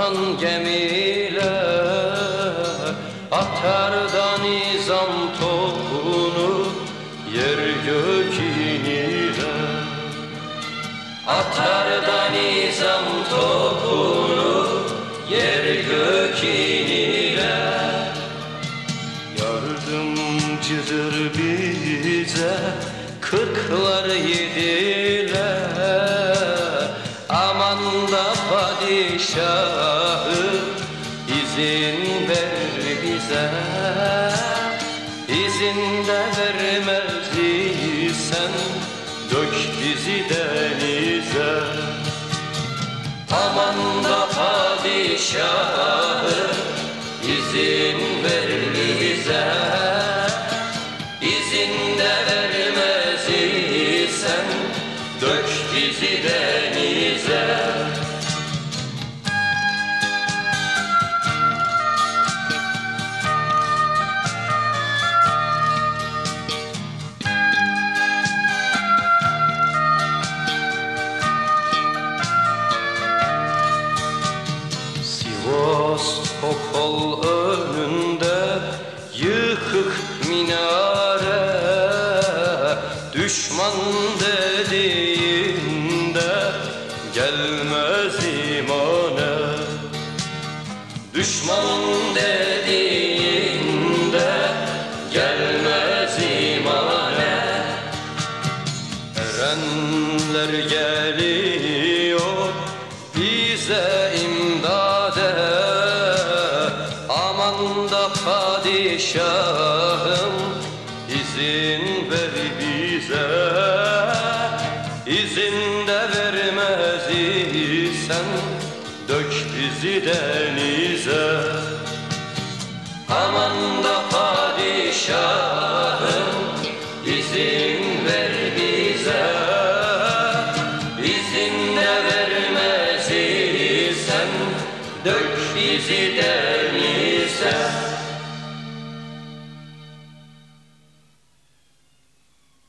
Aman gemiler atar da nizam topunu yer gök iniler. Atar da nizam topunu yer gök iniler. Yardımcıdır bize kırklar yediler. Aman da padişahı izin ver bize. İzin de vermez isen dök bizi denize. Aman da padişahı izin ver bize. İzin de vermez isen dök bizi denize. Sivastopol önünde yıkık minare, düşman dediğinde gelmez imane. Düşman dediğinde gelmez imane. Erenler geliyor bize imdade. Aman da padişahım izin ver bize. İzin de vermez isen dök bizi denize. Aman da padişahım izin ver bize. İzin de vermez isen dök bizi denize.